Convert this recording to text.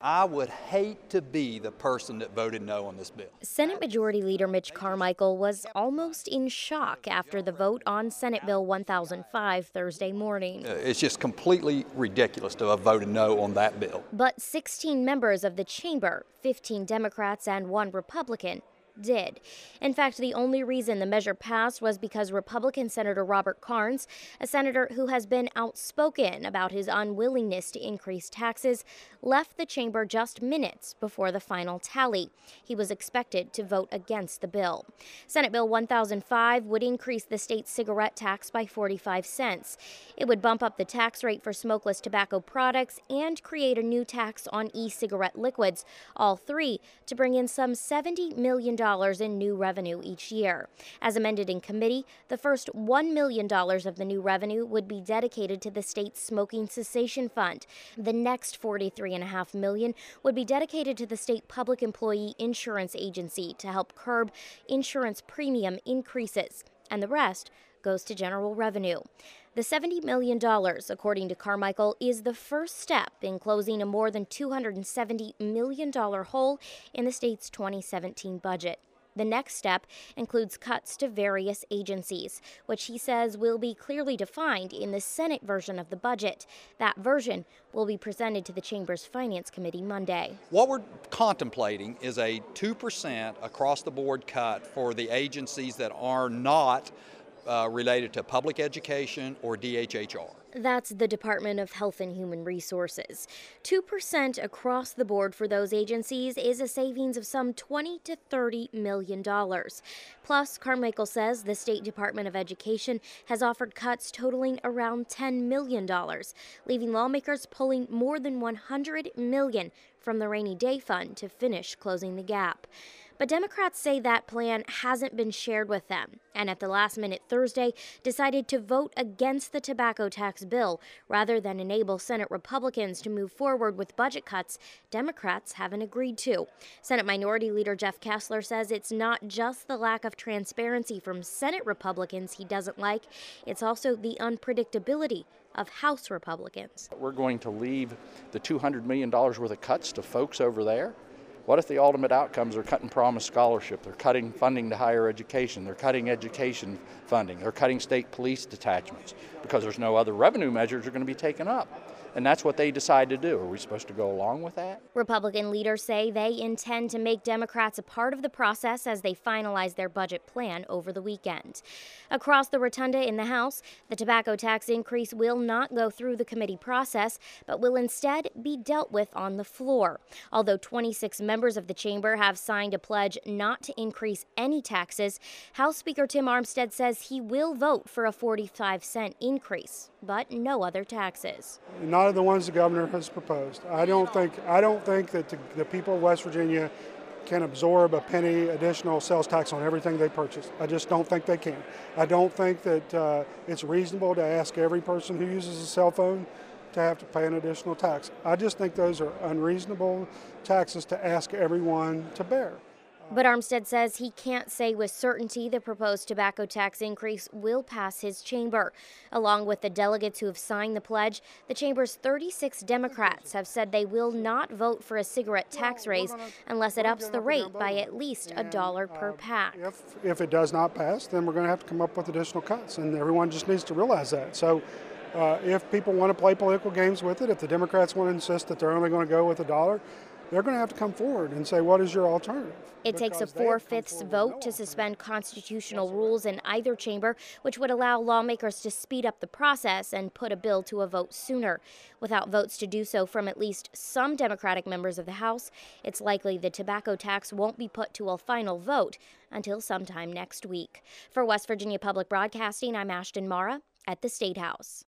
I would hate to be the person that voted no on this bill. Senate Majority Leader Mitch Carmichael was almost in shock after the vote on Senate Bill 1005 Thursday morning. It's just completely ridiculous to have voted no on that bill. But 16 members of the chamber, 15 Democrats and 1 Republican, did. In fact, the only reason the measure passed was because Republican Senator Robert Karnes, a senator who has been outspoken about his unwillingness to increase taxes, left the chamber just minutes before the final tally. He was expected to vote against the bill. Senate Bill 1005 would increase the state's cigarette tax by 45 cents. It would bump up the tax rate for smokeless tobacco products and create a new tax on e-cigarette liquids, all three to bring in some $70 million in new revenue each year. As amended in committee, the first $1 million of the new revenue would be dedicated to the state's smoking cessation fund. The next $43.5 million would be dedicated to the state public employee insurance agency to help curb insurance premium increases, and the rest goes to general revenue. The $70 million, according to Carmichael, is the first step in closing a more than $270 million hole in the state's 2017 budget. The next step includes cuts to various agencies, which he says will be clearly defined in the Senate version of the budget. That version will be presented to the Chamber's Finance Committee Monday. What we're contemplating is a 2% across-the-board cut for the agencies that are not related to public education or DHHR. That's the Department of Health and Human Resources. 2% across the board for those agencies is a savings of some $20 to $30 million. Plus, Carmichael says the State Department of Education has offered cuts totaling around $10 million, leaving lawmakers pulling more than $100 million from the rainy day fund to finish closing the gap. But Democrats say that plan hasn't been shared with them, and at the last minute Thursday decided to vote against the tobacco tax bill rather than enable Senate Republicans to move forward with budget cuts Democrats haven't agreed to. Senate Minority Leader Jeff Kessler says it's not just the lack of transparency from Senate Republicans he doesn't like, it's also the unpredictability of House Republicans. We're going to leave the $200 million worth of cuts to folks over there. What if the ultimate outcomes are cutting promised scholarship, they're cutting funding to higher education, they're cutting education funding, they're cutting state police detachments because there's no other revenue measures are going to be taken up? And that's what they decide to do. Are we supposed to go along with that? Republican leaders say they intend to make Democrats a part of the process as they finalize their budget plan over the weekend. Across the rotunda in the House, the tobacco tax increase will not go through the committee process, but will instead be dealt with on the floor. Although 26 members of the chamber have signed a pledge not to increase any taxes, House Speaker Tim Armstead says he will vote for a 45-cent increase, but no other taxes. Not of the ones the governor has proposed. I don't think that the people of West Virginia can absorb a penny additional sales tax on everything they purchase. I just don't think they can. I don't think that it's reasonable to ask every person who uses a cell phone to have to pay an additional tax. I just think those are unreasonable taxes to ask everyone to bear. But Armstead says he can't say with certainty the proposed tobacco tax increase will pass his chamber. Along with the delegates who have signed the pledge, the chamber's 36 Democrats have said they will not vote for a cigarette tax raise unless it ups the rate by at least $1 per pack. If it does not pass, then we're going to have to come up with additional cuts, and everyone just needs to realize that. So if people want to play political games with it, if the Democrats want to insist that they're only going to go with $1, they're going to have to come forward and say, what is your alternative? It takes a 4/5 vote to suspend constitutional rules in either chamber, which would allow lawmakers to speed up the process and put a bill to a vote sooner. Without votes to do so from at least some Democratic members of the House, it's likely the tobacco tax won't be put to a final vote until sometime next week. For West Virginia Public Broadcasting, I'm Ashton Mara at the State House.